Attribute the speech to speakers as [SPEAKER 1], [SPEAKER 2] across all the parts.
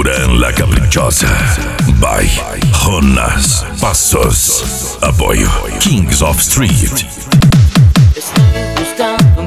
[SPEAKER 1] Duran la Caprichosa. By Jonas Passos. Apoyo Kings of Street.
[SPEAKER 2] Estoy buscando un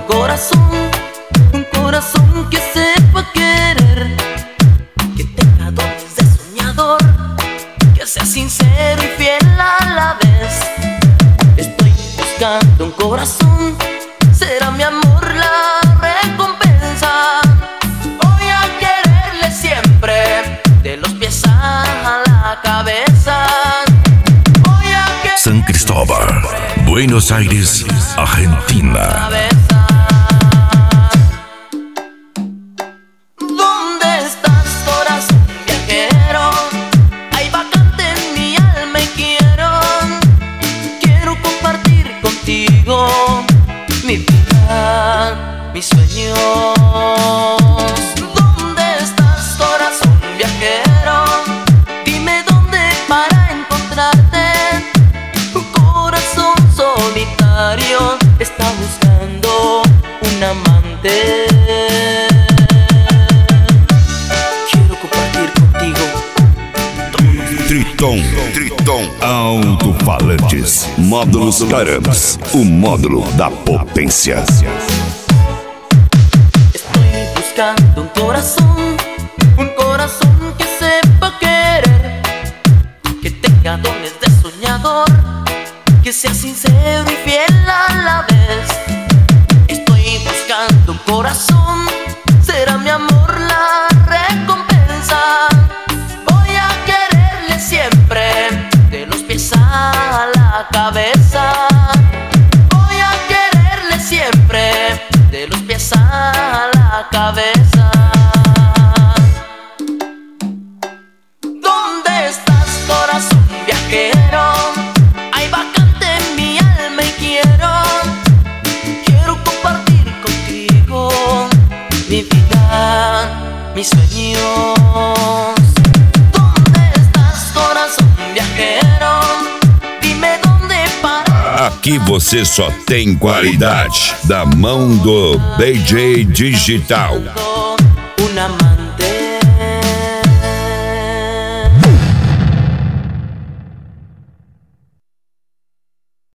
[SPEAKER 2] corazón que sepa querer, que tenga dones de soñador, que sea sincero y fiel a la vez. Estoy buscando un corazón, será mi amor la recompensa. Voy a quererle siempre, de los pies a la cabeza. Voy a quererle
[SPEAKER 1] San Cristóbal, Buenos Aires, Argentina.
[SPEAKER 2] ¿Dónde estás, corazón viajero? Hay vacante en mi alma y quiero compartir contigo mi vida, mis sueños. ¿Dónde estás, corazón viajero? Dime dónde para encontrarte. Un corazón solitario está buscando un amante. Quiero compartir contigo
[SPEAKER 3] Triton Alto-Falantes. Módulos Carams, o módulo da potência.
[SPEAKER 2] Estoy buscando un corazón que sepa querer, que tenga dones de soñador, que sea sincero y fiel a la vez. Estoy buscando un corazón, será mi amor la recompensa. Voy a quererle siempre, de los pies a la cabeza. Voy a quererle siempre, de los pies a la cabeza. ¿Dónde estás, corazón viajero? Hay vacante en mi alma y quiero compartir contigo mi vida, mis sueños. ¿Dónde estás, corazón viajero? Dime dónde para.
[SPEAKER 3] Aqui você só tem qualidade da mão do BJ Digital.
[SPEAKER 2] Una